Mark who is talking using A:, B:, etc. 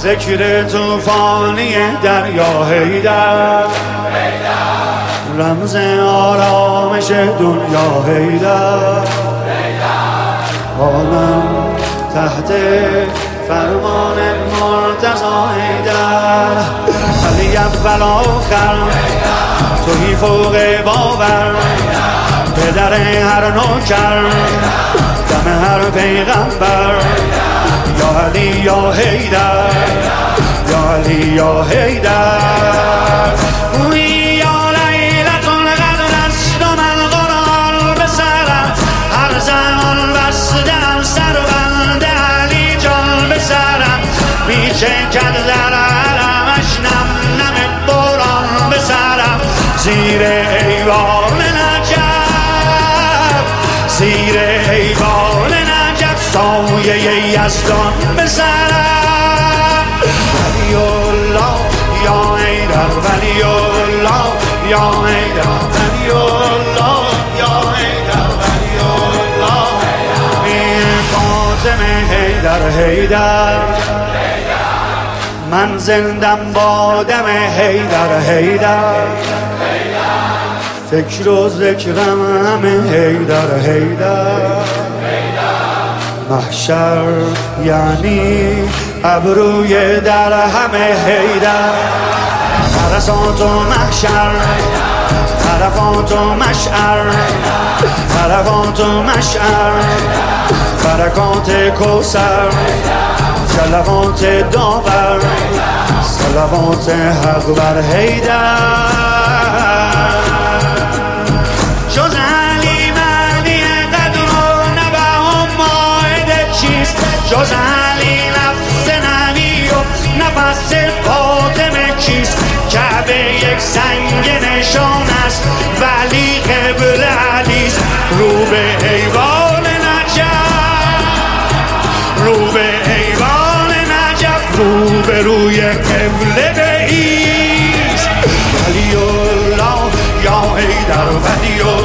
A: ذکر توفانی دریا حیدر، رمز آرامش دنیا حیدر، عالم تحت فرمان مرتضی حیدر، علی اول آخر توی فوق باور، پدر هر نوکر دم هر پیغمبر، یا علی یا حیدر، یا علی یا حیدر. یا لیلة القدر است و من قرآن به سرم، هر زمان بستم سربند علی جان به سرم، میچکد در علمش نم نم باران به سرم، زیر ایوان نجف، زیر ایوان نجف سایه یزدان به سرم. ولی الله یا حیدر، ولی الله یا حیدر، ولی الله یا حیدر، ولی الله این فاطمه حیدر حیدر، من زندم با دم حیدر حیدر، فکر و ذکرم همه حیدر حیدر، محشر یعنی ابروی در همه حیدر، عرصات و محشر، عرفات و مشعر، عرفات و مشعر، برکات کوثر، جلوات داور، صلوات حق بر حیدر. جز علی مهدی قدر و نبه و ماعده چیست، جز علی نفس نبی و نفس فاطمه چیست، کعبه یک سنگ نشان است ولی قبل علیست، رو به ایوان نجف، رو به ایوان نجف، رو به روی قبله بایست. ولی الله یا حیدر، ولی